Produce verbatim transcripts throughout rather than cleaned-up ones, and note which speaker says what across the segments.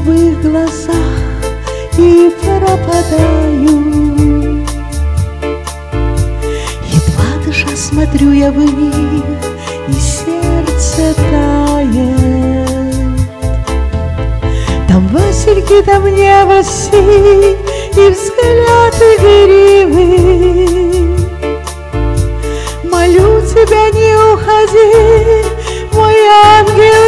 Speaker 1: голубых глазах и пропадаю. Едва дыша смотрю я в них, и сердце тает. Там васильки, там небо синь, и взгляд игривый. Молю тебя, не уходи, мой ангел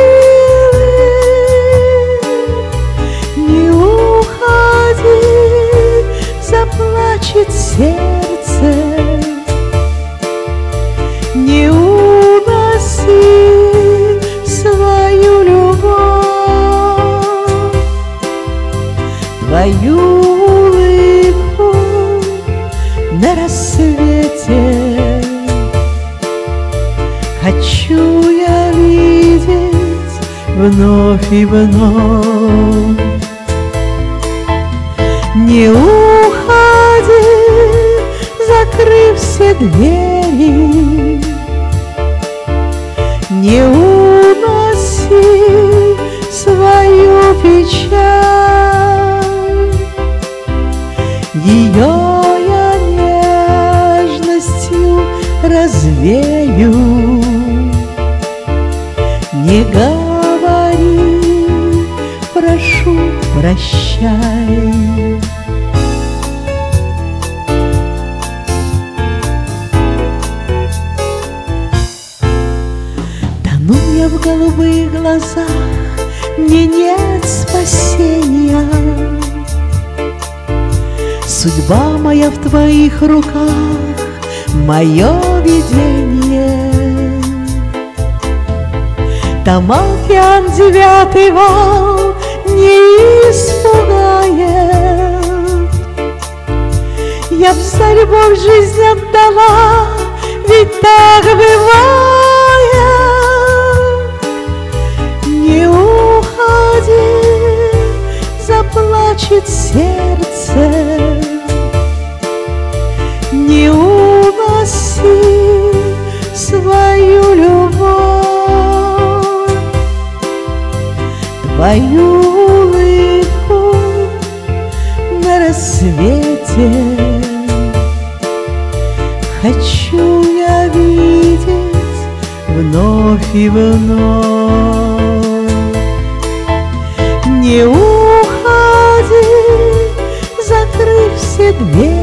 Speaker 1: милый. Не уходи, заплачет сердце. Не уноси свою любовь, твою улыбку на рассвете. Хочу я видеть вновь и вновь. Не уходи, закрыв все двери. Не уноси свою печаль. Ее я нежностью развею. Не говори, прошу, прощай. Тону я в голубых глазах, мне нет спасения. Судьба моя в твоих руках, мое видение. Там океан девятый вал не испугает. Я б за любовь жизнь отдала, ведь так бывает. Не уходи, заплачет сердце. Не уноси свою любовь, твою улыбку на рассвете. Хочу я видеть вновь и вновь. Не уходи, закрыв все двери.